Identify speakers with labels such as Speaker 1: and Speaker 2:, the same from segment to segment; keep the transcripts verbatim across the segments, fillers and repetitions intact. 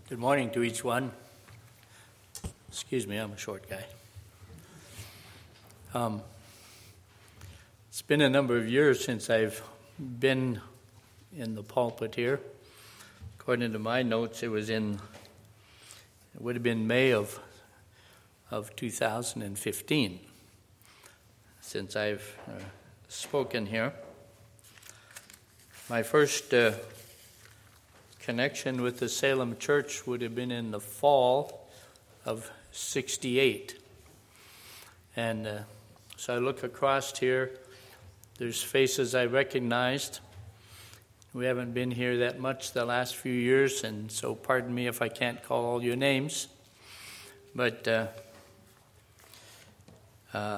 Speaker 1: Good morning to each one. Excuse me, I'm a short guy. Um, it's been a number of years since I've been in the pulpit here. According to my notes, it was in, it would have been May of, of two thousand fifteen since I've uh, spoken here. My first uh, connection with the Salem Church would have been in the fall of sixty-eight. And uh, so I look across here, there's faces I recognized. We haven't been here that much the last few years, and so pardon me if I can't call all your names. But uh, uh,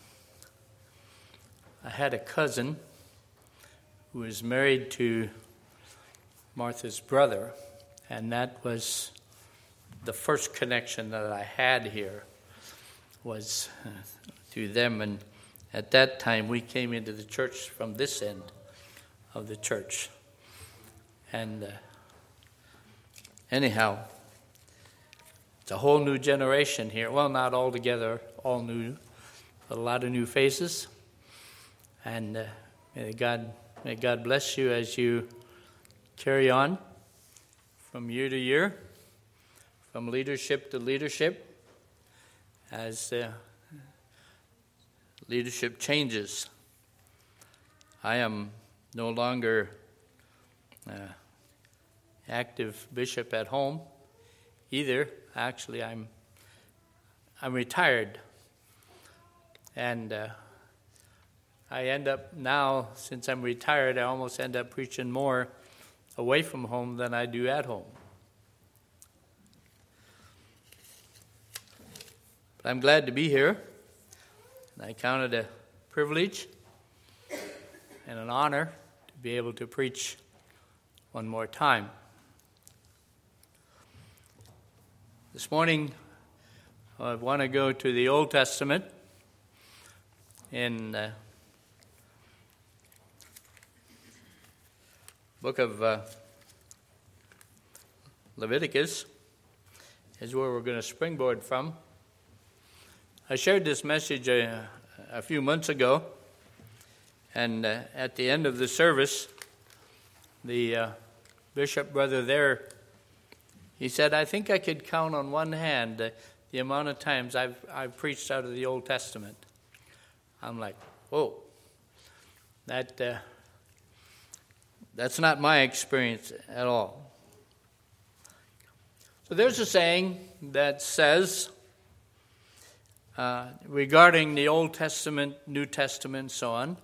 Speaker 1: I had a cousin who was married to Martha's brother, and that was the first connection that I had here was uh, through them. And at that time, we came into the church from this end of the church. And uh, anyhow, it's a whole new generation here. Well, not altogether all new, but a lot of new faces. And uh, may God may God bless you as you carry on from year to year, from leadership to leadership, as uh, leadership changes. I am no longer uh, active bishop at home either. Actually, I'm I'm retired, and uh, I end up now, since I'm retired, I almost end up preaching more away from home than I do at home. But I'm glad to be here. I count it a privilege and an honor to be able to preach one more time. This morning, I want to go to the Old Testament in the book of uh, Leviticus is where we're going to springboard from. I shared this message a, a few months ago, and uh, at the end of the service, the uh, bishop brother there, he said, I think I could count on one hand uh, the amount of times I've, I've preached out of the Old Testament. I'm like, whoa, that... Uh, That's not my experience at all. So there's a saying that says, uh, regarding the Old Testament, New Testament, so on,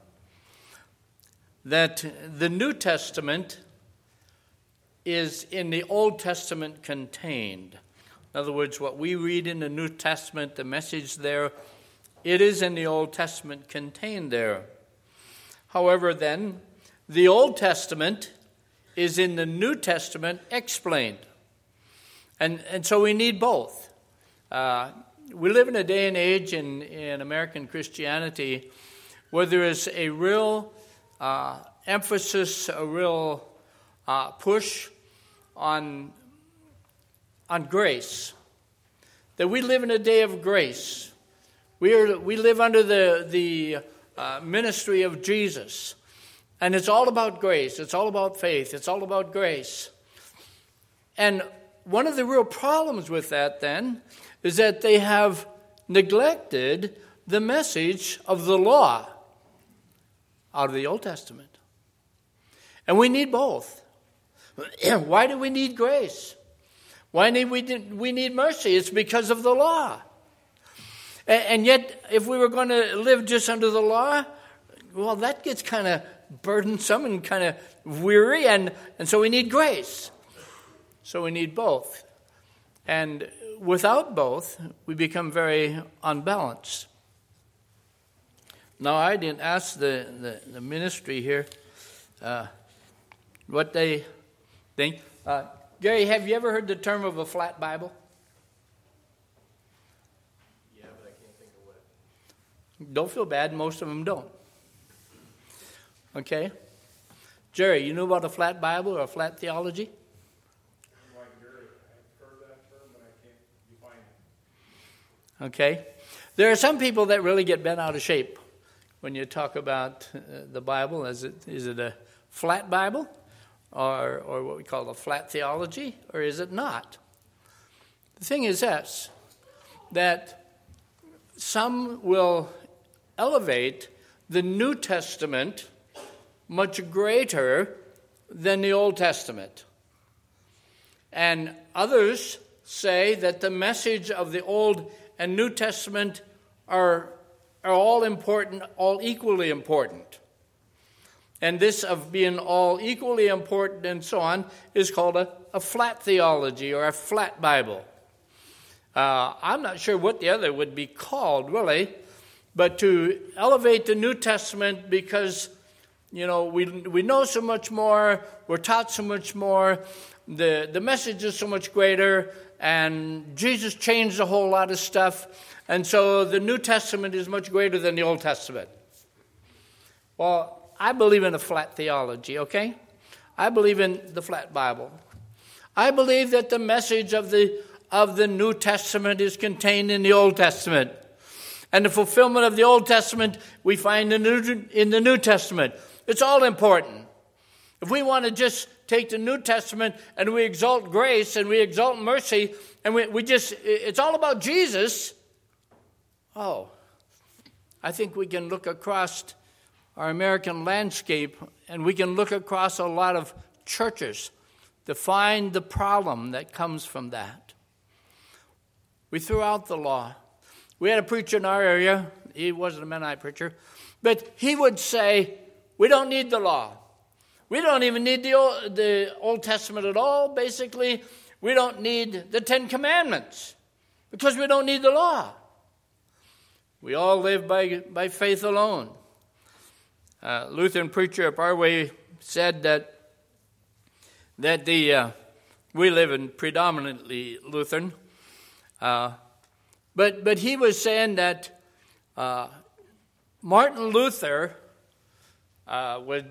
Speaker 1: that the New Testament is in the Old Testament contained. In other words, what we read in the New Testament, the message there, it is in the Old Testament contained there. However, then, the Old Testament is in the New Testament explained. And and so we need both. Uh, we live in a day and age in, in American Christianity where there is a real uh, emphasis, a real uh, push on, on grace. That we live in a day of grace. We are we live under the, the uh, ministry of Jesus. And it's all about grace. It's all about faith. It's all about grace. And one of the real problems with that, then, is that they have neglected the message of the law out of the Old Testament. And we need both. Why do we need grace? Why need we we need mercy? It's because of the law. And yet, if we were going to live just under the law, well, that gets kind of burdensome and kind of weary, and, and so we need grace. So we need both. And without both, we become very unbalanced. Now, I didn't ask the, the, the ministry here uh, what they think. Uh, Gary, have you ever heard the term of a flat Bible?
Speaker 2: Yeah, but I can't think of what.
Speaker 1: Don't feel bad, most of them don't. Okay? Jerry, you know about a flat Bible or a flat theology?
Speaker 2: Like Gary,
Speaker 1: Okay? There are some people that really get bent out of shape when you talk about uh, the Bible. Is it, is it a flat Bible or, or what we call a flat theology, or is it not? The thing is this, that some will elevate the New Testament much greater than the Old Testament. And others say that the message of the Old and New Testament are, are all important, all equally important. And this of being all equally important and so on is called a, a flat theology or a flat Bible. Uh, I'm not sure what the other would be called, really, but to elevate the New Testament because, you know, we we know so much more, we're taught so much more, the, the message is so much greater, and Jesus changed a whole lot of stuff, and so the New Testament is much greater than the Old Testament. Well, I believe in a flat theology, okay? I believe in the flat Bible. I believe that the message of the of the New Testament is contained in the Old Testament. And the fulfillment of the Old Testament we find in the New, in the New Testament. It's all important. If we want to just take the New Testament and we exalt grace and we exalt mercy and we, we just, it's all about Jesus, oh, I think we can look across our American landscape and we can look across a lot of churches to find the problem that comes from that. We threw out the law. We had a preacher in our area. He wasn't a Mennonite preacher. But he would say, we don't need the law. We don't even need the Old, the Old Testament at all. Basically, we don't need the Ten Commandments because we don't need the law. We all live by, by faith alone. A Lutheran preacher up our way said that, that the uh, we live in predominantly Lutheran. Uh, but but he was saying that uh, Martin Luther uh, would...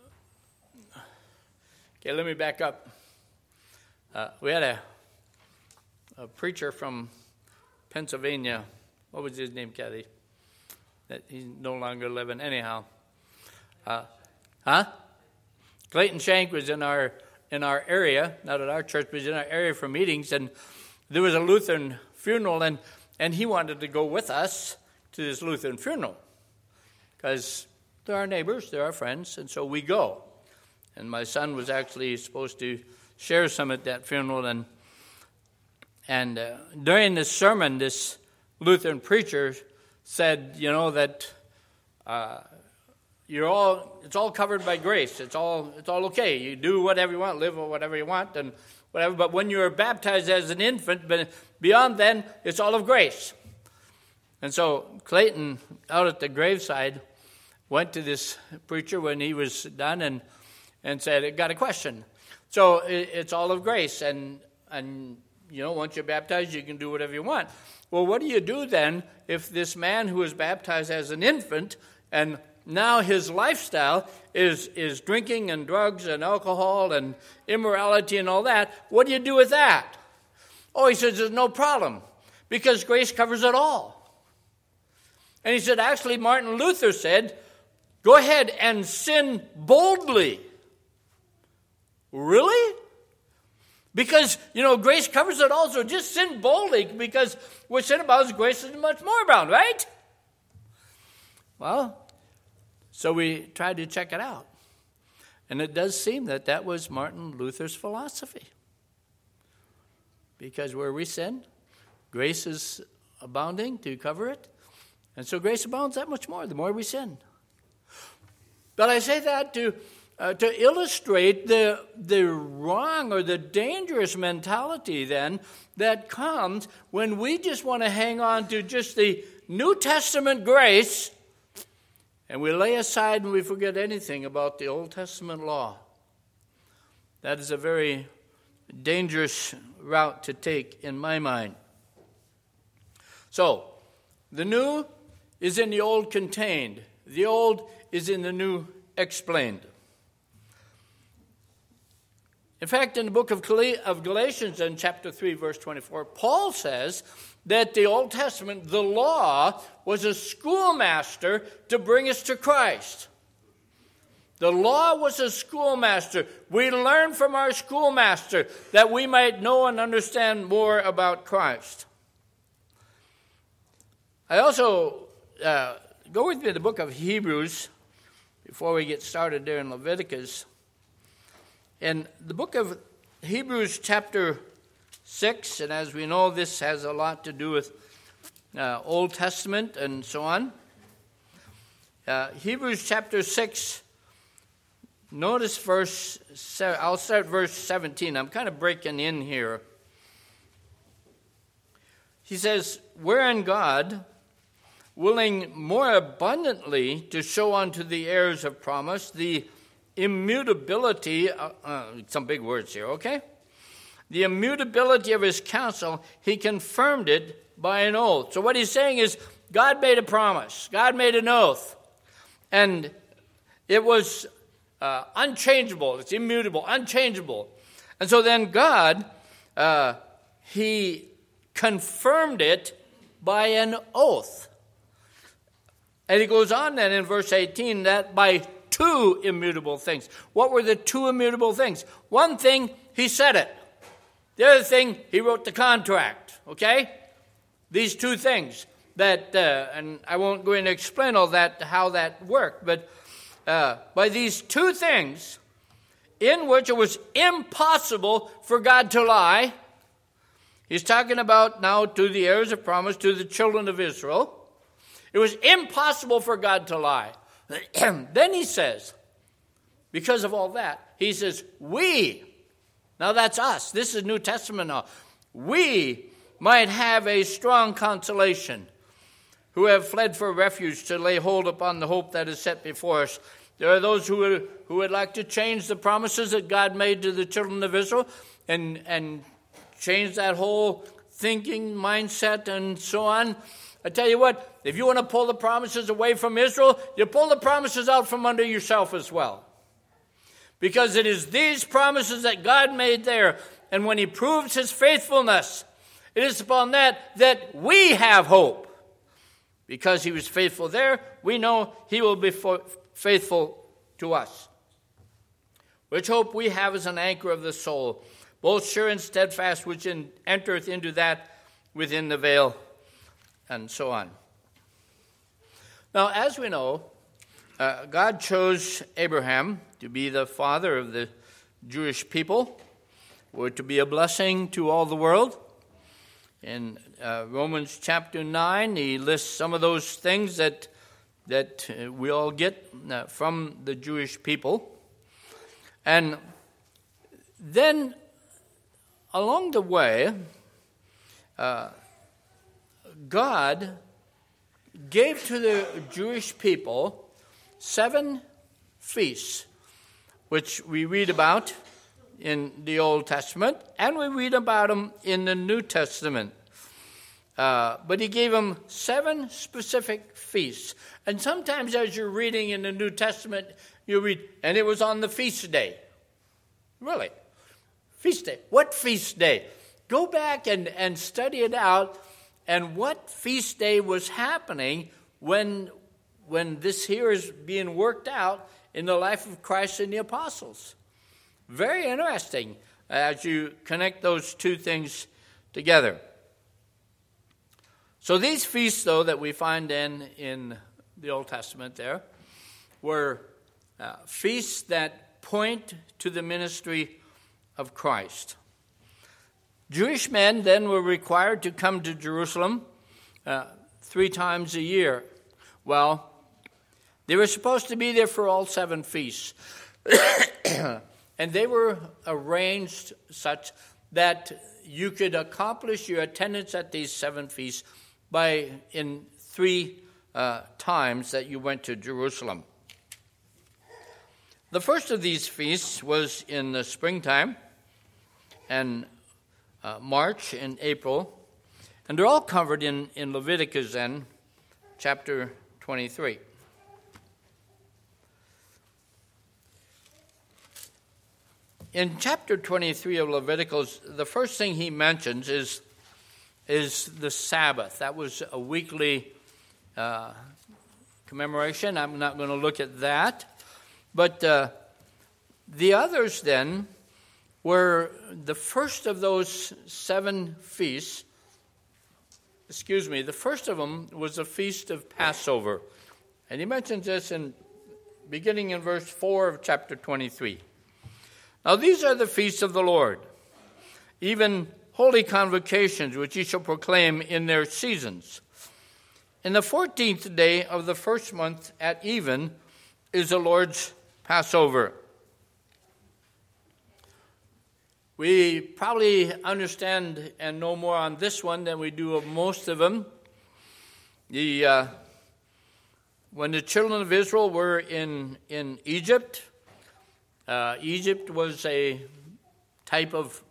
Speaker 1: Okay, let me back up. Uh, we had a, a preacher from Pennsylvania. What was his name, Kathy? That he's no longer living. Anyhow. Uh, huh? Clayton Shank was in our in our area, not at our church, but was in our area for meetings, and there was a Lutheran funeral, and, and he wanted to go with us to this Lutheran funeral because they're our neighbors, they're our friends, and so we go. And my son was actually supposed to share some at that funeral, and and uh, during this sermon, this Lutheran preacher said, you know, that uh, you're all it's all covered by grace. It's all it's all okay. You do whatever you want, live whatever you want, and whatever. But when you're baptized as an infant, but beyond then, it's all of grace. And so Clayton, out at the graveside, went to this preacher when he was done and and said, "I got a question. So it, it's all of grace, and and you know, once you're baptized, you can do whatever you want. Well, what do you do then if this man who was baptized as an infant and now his lifestyle is is drinking and drugs and alcohol and immorality and all that? What do you do with that?" Oh, he says, there's no problem because grace covers it all. And he said, actually, Martin Luther said, go ahead and sin boldly. Really? Because, you know, grace covers it all, so just sin boldly because what sin abounds, grace is much more abound, right? Well, so we tried to check it out. And it does seem that that was Martin Luther's philosophy. Because where we sin, grace is abounding to cover it. And so grace abounds that much more, the more we sin. But I say that to uh, to illustrate the the wrong or the dangerous mentality then that comes when we just want to hang on to just the New Testament grace and we lay aside and we forget anything about the Old Testament law. That is a very dangerous route to take in my mind. So, the new is in the old contained. The old is in the new explained. In fact, in the book of Galatians, in chapter three, verse twenty-four, Paul says that the Old Testament, the law, was a schoolmaster to bring us to Christ. The law was a schoolmaster. We learn from our schoolmaster that we might know and understand more about Christ. I also, uh, go with me to the book of Hebrews before we get started there in Leviticus. In the book of Hebrews chapter six, and as we know, this has a lot to do with uh, Old Testament and so on. Uh, Hebrews chapter six, notice verse, I'll start verse seventeen. I'm kind of breaking in here. He says, wherein God, willing more abundantly to show unto the heirs of promise the immutability, uh, uh, some big words here, okay? The immutability of his counsel, he confirmed it by an oath. So what he's saying is, God made a promise. God made an oath. And it was uh, unchangeable. It's immutable, unchangeable. And so then God, uh, he confirmed it by an oath. And he goes on then in verse eighteen that by two immutable things. What were the two immutable things? One thing, he said it. The other thing, he wrote the contract. Okay? These two things that, uh, and I won't go in to explain all that, how that worked, but uh, by these two things, in which it was impossible for God to lie. He's talking about now to the heirs of promise, to the children of Israel. It was impossible for God to lie. Then he says, because of all that, he says, we, now that's us, this is New Testament now, we might have a strong consolation, who have fled for refuge to lay hold upon the hope that is set before us. There are those who would, who would like to change the promises that God made to the children of Israel and, and change that whole thinking, mindset, and so on. I tell you what, if you want to pull the promises away from Israel, you pull the promises out from under yourself as well. Because it is these promises that God made there. And when he proves his faithfulness, it is upon that that we have hope. Because he was faithful there, we know he will be faithful to us. Which hope we have as an anchor of the soul, both sure and steadfast, which in, entereth into that within the veil, and so on. Now, as we know, uh, God chose Abraham to be the father of the Jewish people, or to be a blessing to all the world. In uh, Romans chapter nine, he lists some of those things that that uh, we all get uh, from the Jewish people. And then, along the way, uh, God gave to the Jewish people seven feasts, which we read about in the Old Testament, and we read about them in the New Testament. Uh, but he gave them seven specific feasts. And sometimes as you're reading in the New Testament, you read, and it was on the feast day. Really? Feast day. What feast day? Go back and, and study it out, and what feast day was happening when, when this here is being worked out in the life of Christ and the apostles. Very interesting as you connect those two things together. So these feasts, though, that we find in, in the Old Testament there, were uh, feasts that point to the ministry of Christ. Jewish men then were required to come to Jerusalem uh, three times a year. Well, they were supposed to be there for all seven feasts. And they were arranged such that you could accomplish your attendance at these seven feasts by in three uh, times that you went to Jerusalem. The first of these feasts was in the springtime, and uh, March and April, and they're all covered in, in Leviticus then, chapter twenty-three. in chapter twenty-three of Leviticus, the first thing he mentions is, is the Sabbath. That was a weekly uh, commemoration. I'm not going to look at that. But uh, the others then were the first of those seven feasts. Excuse me, the first of them was the Feast of Passover. And he mentions this in beginning in verse four of chapter twenty-three. Now these are the feasts of the Lord, even holy convocations, which ye shall proclaim in their seasons. In the fourteenth day of the first month at even is the Lord's Passover. We probably understand and know more on this one than we do of most of them. The uh, when the children of Israel were in, in Egypt, uh, Egypt was a type of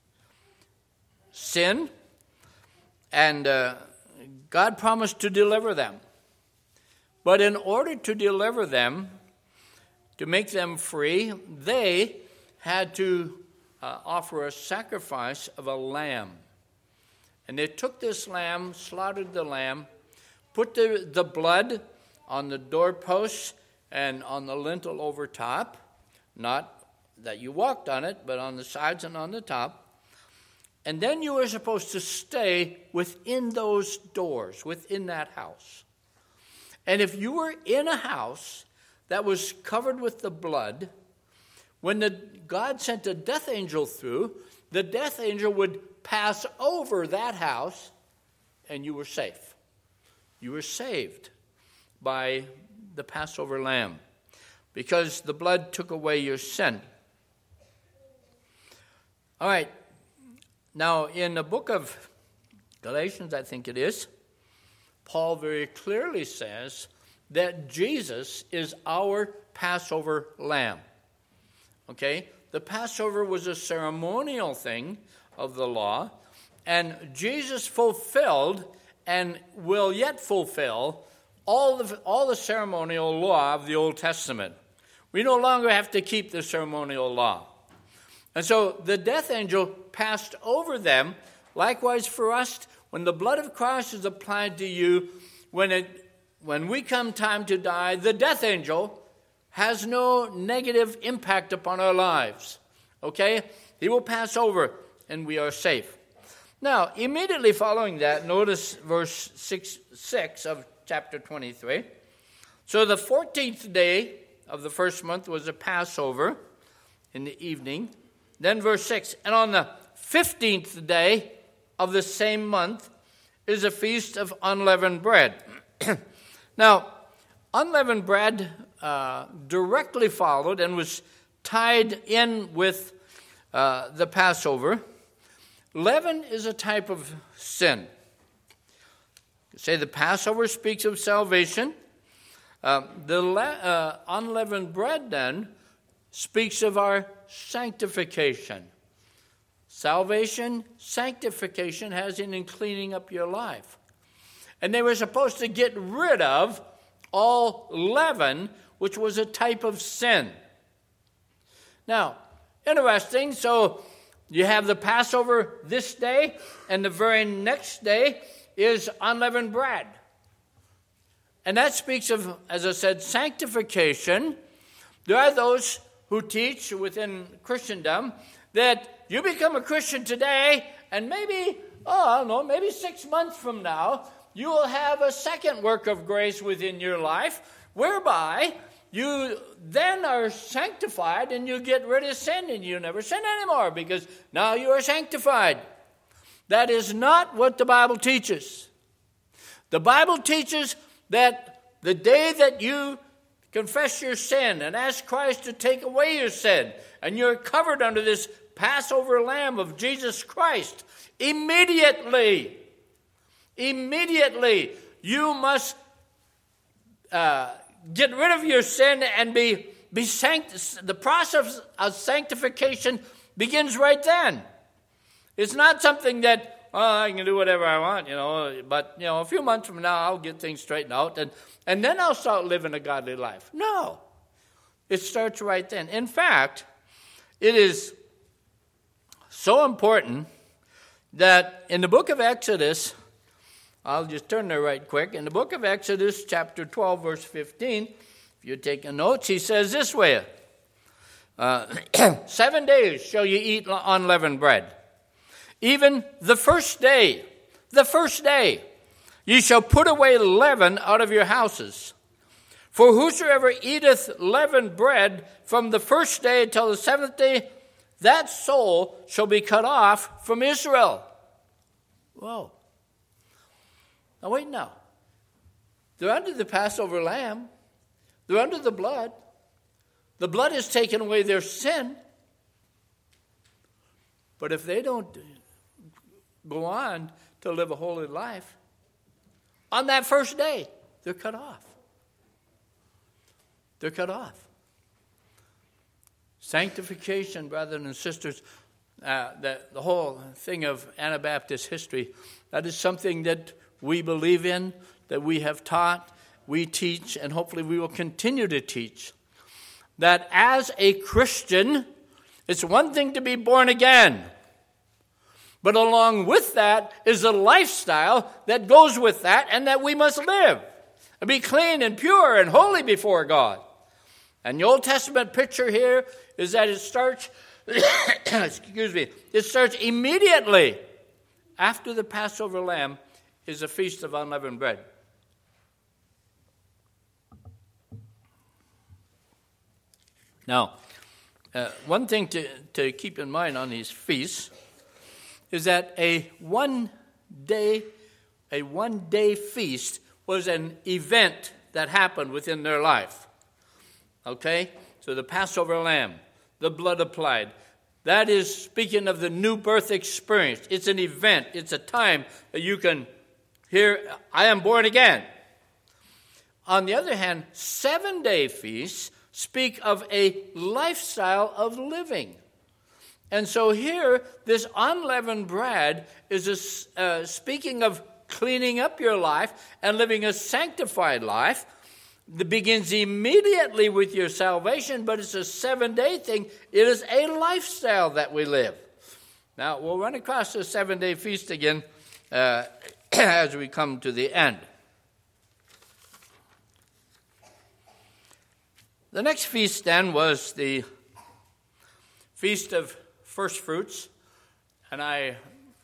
Speaker 1: sin, and uh, God promised to deliver them. But in order to deliver them, to make them free, they had to uh, offer a sacrifice of a lamb. And they took this lamb, slaughtered the lamb, put the, the blood on the doorposts and on the lintel over top, not that you walked on it, but on the sides and on the top. And then you were supposed to stay within those doors, within that house. And if you were in a house that was covered with the blood, when the, God sent a death angel through, the death angel would pass over that house, and you were safe. You were saved by the Passover lamb, because the blood took away your sin. All right. Now, in the book of Galatians, I think it is, Paul very clearly says that Jesus is our Passover lamb. Okay? The Passover was a ceremonial thing of the law, and Jesus fulfilled and will yet fulfill all the, all the ceremonial law of the Old Testament. We no longer have to keep the ceremonial law. And so the death angel passed over them. Likewise for us, when the blood of Christ is applied to you, when it when we come time to die, the death angel has no negative impact upon our lives. Okay? He will pass over, and we are safe. Now, immediately following that, notice verse six, six of chapter twenty-three. So the fourteenth day of the first month was a Passover in the evening. Then verse six, and on the fifteenth day of the same month is a feast of unleavened bread. Now, unleavened bread uh, directly followed and was tied in with uh, the Passover. Leaven is a type of sin. Say the Passover speaks of salvation. Uh, the le- uh, unleavened bread then speaks of our sanctification. Salvation, sanctification has in cleaning up your life. And they were supposed to get rid of all leaven, which was a type of sin. Now, interesting, so you have the Passover this day, and the very next day is unleavened bread. And that speaks of, as I said, sanctification. There are those who teach within Christendom that you become a Christian today, and maybe, oh, I don't know, maybe six months from now, you will have a second work of grace within your life, whereby you then are sanctified and you get rid of sin and you never sin anymore because now you are sanctified. That is not what the Bible teaches. The Bible teaches that the day that you confess your sin and ask Christ to take away your sin, and you're covered under this Passover lamb of Jesus Christ, immediately, immediately you must uh, get rid of your sin and be, be sanct- the process of sanctification begins right then. It's not something that, oh, I can do whatever I want, you know, but, you know, a few months from now I'll get things straightened out and, and then I'll start living a godly life. No. It starts right then. In fact, It is so important that in the book of Exodus, I'll just turn there right quick. In the book of Exodus, chapter twelve, verse fifteen, if you're taking notes, he says this way, uh, seven days shall you eat unleavened bread. Even the first day, the first day, ye shall put away leaven out of your houses. For whosoever eateth leavened bread from the first day till the seventh day, that soul shall be cut off from Israel. Whoa. Now wait now. They're under the Passover lamb. They're under the blood. The blood has taken away their sin. But if they don't go on to live a holy life, on that first day, they're cut off. They're cut off. Sanctification, brothers and sisters, uh, the, the whole thing of Anabaptist history, that is something that we believe in, that we have taught, we teach, and hopefully we will continue to teach. That as a Christian, it's one thing to be born again, but along with that is a lifestyle that goes with that and that we must live and be clean and pure and holy before God. And the Old Testament picture here is that it starts, excuse me, it starts immediately after the Passover lamb is a feast of unleavened bread. Now, uh, one thing to, to keep in mind on these feasts is that a one day, a one day feast was an event that happened within their life. Okay? So the Passover lamb, the blood applied, that is speaking of the new birth experience. It's an event. It's a time that you can hear, I am born again. On the other hand, seven-day feasts speak of a lifestyle of living. And so here, this unleavened bread is a, uh, speaking of cleaning up your life and living a sanctified life. That begins immediately with your salvation, but it's a seven-day thing. It is a lifestyle that we live. Now, we'll run across the seven-day feast again uh, as we come to the end. The next feast then was the Feast of First Fruits, and I,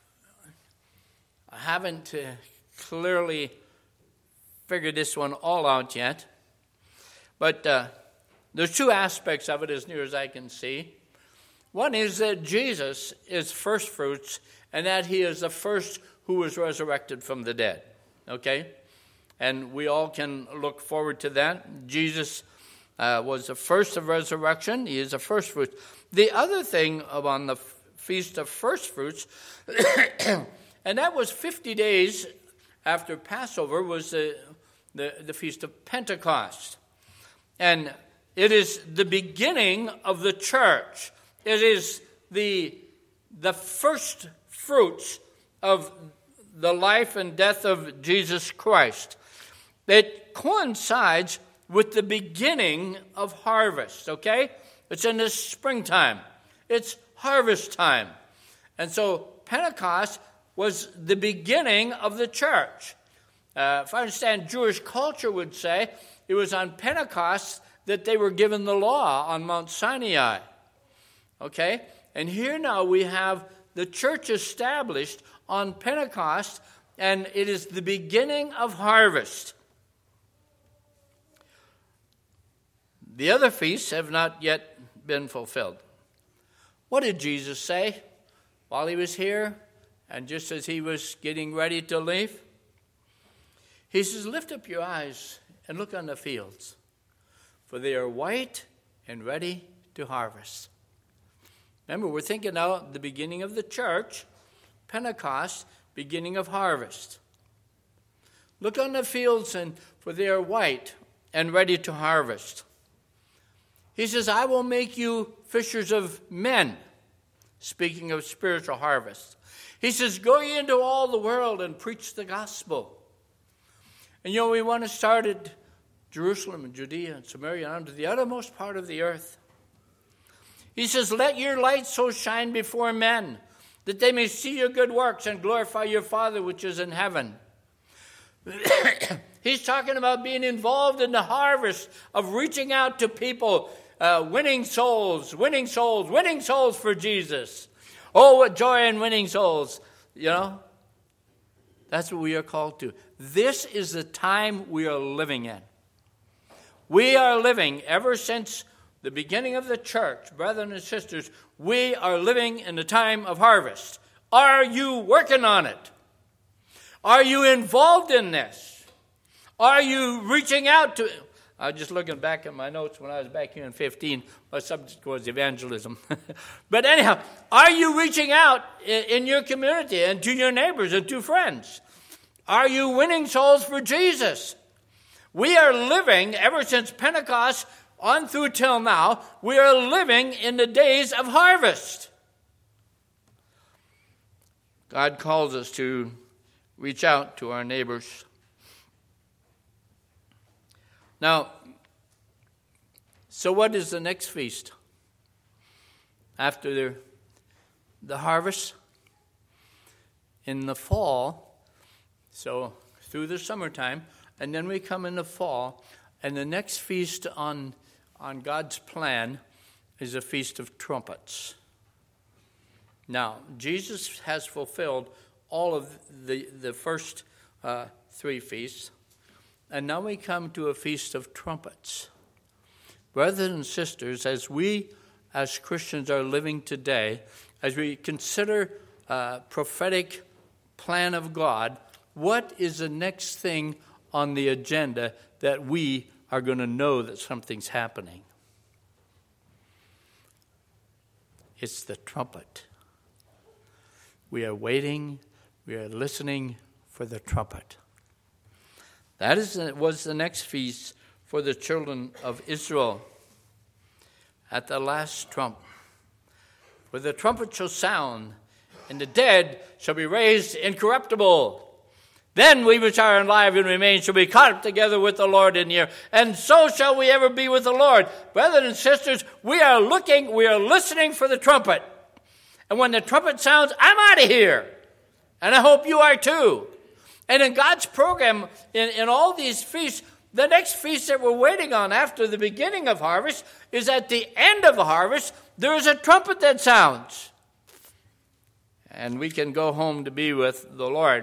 Speaker 1: I haven't uh, clearly figured this one all out yet. But uh, there's two aspects of it as near as I can see. One is that Jesus is first fruits and that he is the first who was resurrected from the dead. Okay? And we all can look forward to that. Jesus uh, was the first of resurrection. He is the first fruits. The other thing on the Feast of First Fruits, and that was fifty days after Passover, was the, the, the Feast of Pentecost. And it is the beginning of the church. It is the, the first fruits of the life and death of Jesus Christ. It coincides with the beginning of harvest, okay? It's in the springtime. It's harvest time. And so Pentecost was the beginning of the church. Uh, if I understand, Jewish culture would say it was on Pentecost that they were given the law on Mount Sinai. Okay? And here now we have the church established on Pentecost, and it is the beginning of harvest. The other feasts have not yet been fulfilled. What did Jesus say while he was here and just as he was getting ready to leave? He says, lift up your eyes and look on the fields, for they are white and ready to harvest. Remember, we're thinking now the beginning of the church, Pentecost, beginning of harvest. Look on the fields, and for they are white and ready to harvest. He says, I will make you fishers of men, speaking of spiritual harvest. He says, go ye into all the world and preach the gospel. And you know, we want to start at Jerusalem and Judea and Samaria and unto the uttermost part of the earth. He says, let your light so shine before men, that they may see your good works and glorify your Father which is in heaven. He's talking about being involved in the harvest of reaching out to people, uh, winning souls, winning souls, winning souls for Jesus. Oh, what joy in winning souls, you know. That's what we are called to. This is the time we are living in. We are living ever since the beginning of the church, brethren and sisters, we are living in the time of harvest. Are you working on it? Are you involved in this? Are you reaching out to... I was just looking back at my notes when I was back here in fifteen. My subject was evangelism. But anyhow, are you reaching out in your community and to your neighbors and to friends? Are you winning souls for Jesus? We are living, ever since Pentecost on through till now, we are living in the days of harvest. God calls us to reach out to our neighbors. Now, so what is the next feast? After the, the harvest? In the fall, so through the summertime, and then we come in the fall, and the next feast on, on God's plan is a Feast of Trumpets. Now, Jesus has fulfilled all of the, the first uh, three feasts, and now we come to a Feast of Trumpets. Brothers and sisters, as we as Christians are living today, as we consider uh, prophetic plan of God, what is the next thing on the agenda that we are going to know that something's happening? It's the trumpet. We are waiting, we are listening for the trumpet. That is was the next feast for the children of Israel. At the last trump, where the trumpet shall sound, and the dead shall be raised incorruptible. Then we which are alive and remain shall be caught up together with the Lord in the air, and so shall we ever be with the Lord. Brothers and sisters, we are looking, we are listening for the trumpet. And when the trumpet sounds, I'm out of here. And I hope you are too. And in God's program, in, in all these feasts, the next feast that we're waiting on after the beginning of harvest is at the end of the harvest, there is a trumpet that sounds. And we can go home to be with the Lord.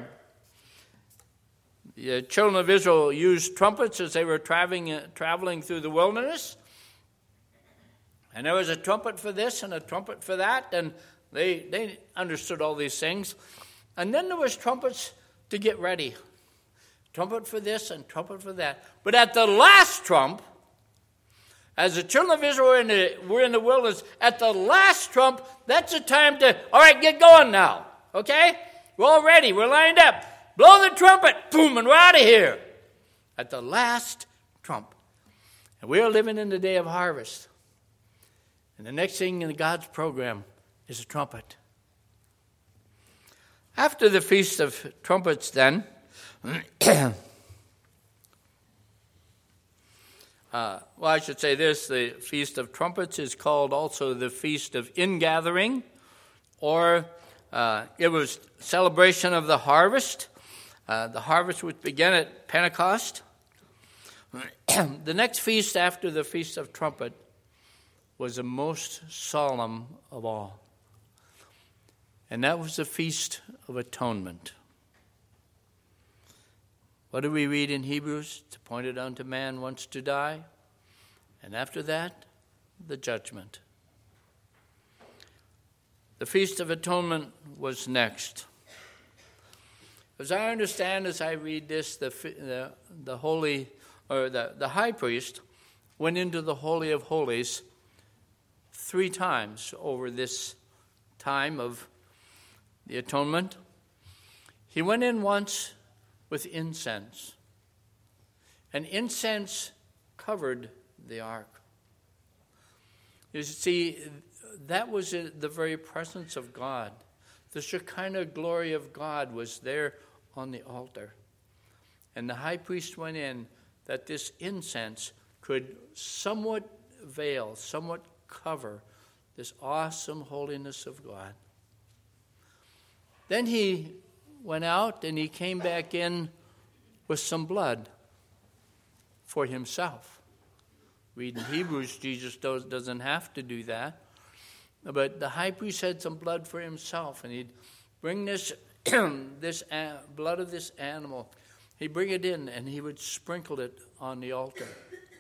Speaker 1: The children of Israel used trumpets as they were traveling, uh, traveling through the wilderness. And there was a trumpet for this and a trumpet for that, and they, they understood all these things. And then there was trumpets to get ready. Trumpet for this and trumpet for that. But at the last trump, as the children of Israel were in the, were in the wilderness, at the last trump, that's the time to, all right, get going now. Okay? We're all ready. We're lined up. Blow the trumpet. Boom, and we're out of here. At the last trump. And we are living in the day of harvest. And the next thing in God's program is a trumpet. After the Feast of Trumpets, then, uh, well, I should say this, the Feast of Trumpets is called also the Feast of Ingathering, or uh, it was celebration of the harvest, uh, the harvest which began at Pentecost. The next feast after the Feast of Trumpet was the most solemn of all, and that was the Feast of Atonement. What do we read in Hebrews? It's appointed unto man once to die, and after that, the judgment. The Feast of Atonement was next. As I understand, as I read this, the the, the holy or the, the high priest went into the Holy of Holies three times over this time of the atonement. He went in once with incense. And incense covered the ark. You see, that was the very presence of God. The Shekinah glory of God was there on the altar. And the high priest went in that this incense could somewhat veil, somewhat cover this awesome holiness of God. Then he went out and he came back in with some blood for himself. Read in Hebrews, Jesus doesn't have to do that. But the high priest had some blood for himself, and he'd bring this, this uh, blood of this animal. He'd bring it in, and he would sprinkle it on the altar.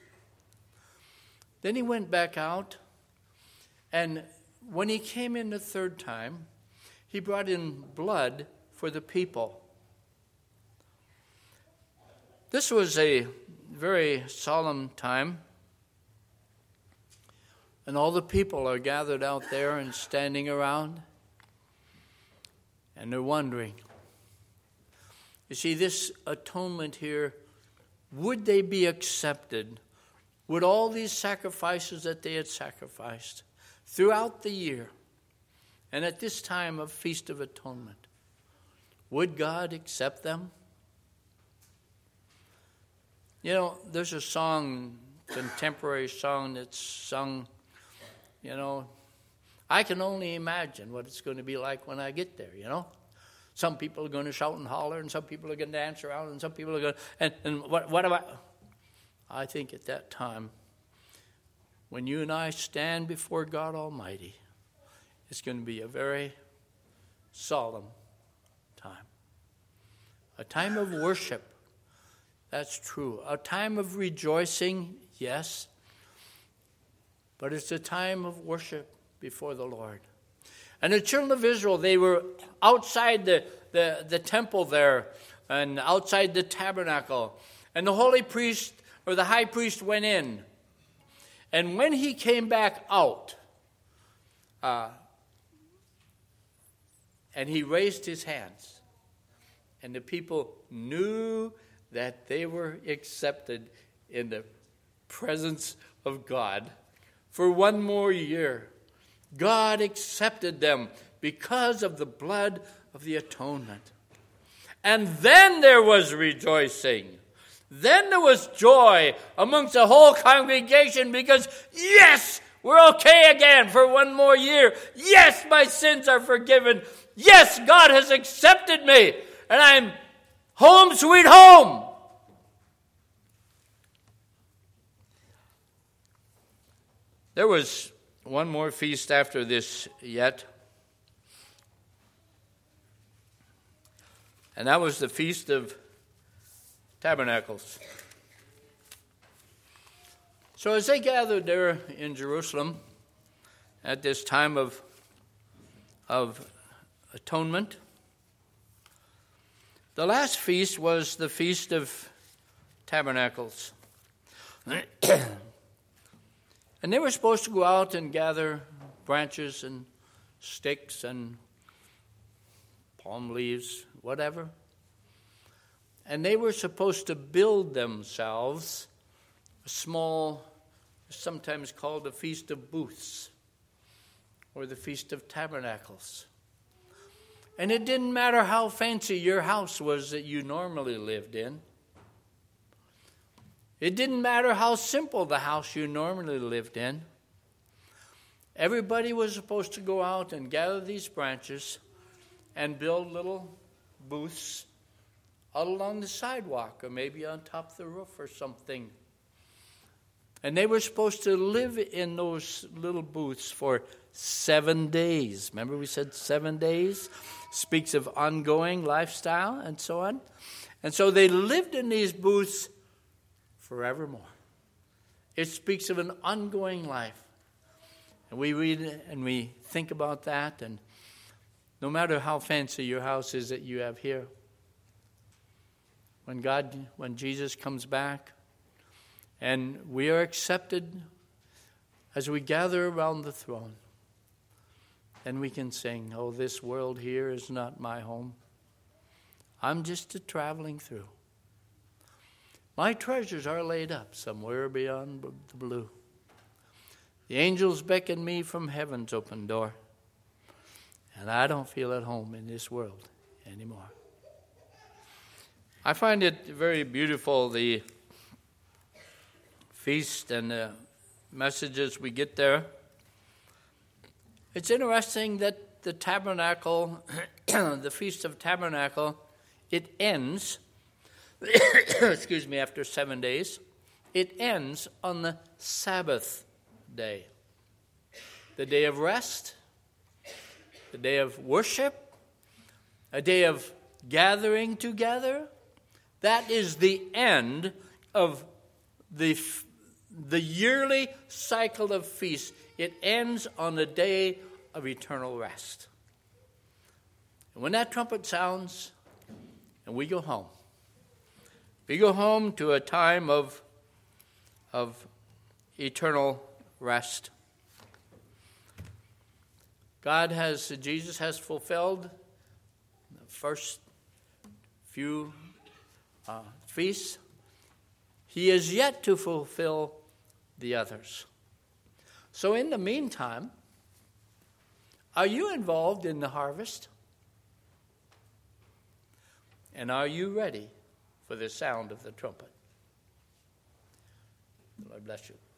Speaker 1: Then he went back out, and when he came in the third time, he brought in blood for the people. This was a very solemn time. And all the people are gathered out there and standing around. And they're wondering. You see, this atonement here, would they be accepted? Would all these sacrifices that they had sacrificed throughout the year and at this time of Feast of Atonement, would God accept them? You know, there's a song, contemporary song that's sung. You know, I can only imagine what it's going to be like when I get there, you know. Some people are going to shout and holler, and some people are going to dance around, and some people are going to... And, and what, what about... I think at that time, when you and I stand before God Almighty, it's going to be a very solemn time. A time of worship, that's true. A time of rejoicing, yes. But it's a time of worship before the Lord. And the children of Israel, they were outside the, the, the temple there and outside the tabernacle. And the holy priest, or the high priest, went in. And when he came back out, uh, and he raised his hands, and the people knew that they were accepted in the presence of God. For one more year, God accepted them because of the blood of the atonement. And then there was rejoicing. Then there was joy amongst the whole congregation because, yes, we're okay again for one more year. Yes, my sins are forgiven. Yes, God has accepted me. And I'm home sweet home. There was one more feast after this yet. And that was the Feast of Tabernacles. So as they gathered there in Jerusalem at this time of, of atonement, the last feast was the Feast of Tabernacles. And they were supposed to go out and gather branches and sticks and palm leaves, whatever. And they were supposed to build themselves a small, sometimes called the Feast of Booths or the Feast of Tabernacles. And it didn't matter how fancy your house was that you normally lived in. It didn't matter how simple the house you normally lived in. Everybody was supposed to go out and gather these branches and build little booths out along the sidewalk or maybe on top of the roof or something. And they were supposed to live in those little booths for seven days. Remember we said seven days? Speaks of ongoing lifestyle and so on. And so they lived in these booths forevermore. It speaks of an ongoing life. And we read it and we think about that, and no matter how fancy your house is that you have here, when God, when Jesus comes back, and we are accepted as we gather around the throne, then we can sing, "Oh, this world here is not my home. I'm just a traveling through. My treasures are laid up somewhere beyond the blue. The angels beckon me from heaven's open door, and I don't feel at home in this world anymore." I find it very beautiful, the feast and the messages we get there. It's interesting that the tabernacle, the Feast of Tabernacle, it ends, excuse me, after seven days. It ends on the Sabbath day, the day of rest, the day of worship, a day of gathering together. That is the end of the, the yearly cycle of feasts. It ends on the day of eternal rest. And when that trumpet sounds and we go home, we go home to a time of, of eternal rest. God has, Jesus has fulfilled the first few uh, feasts. He is yet to fulfill the others. So in the meantime, are you involved in the harvest? And are you ready for the sound of the trumpet? The Lord bless you.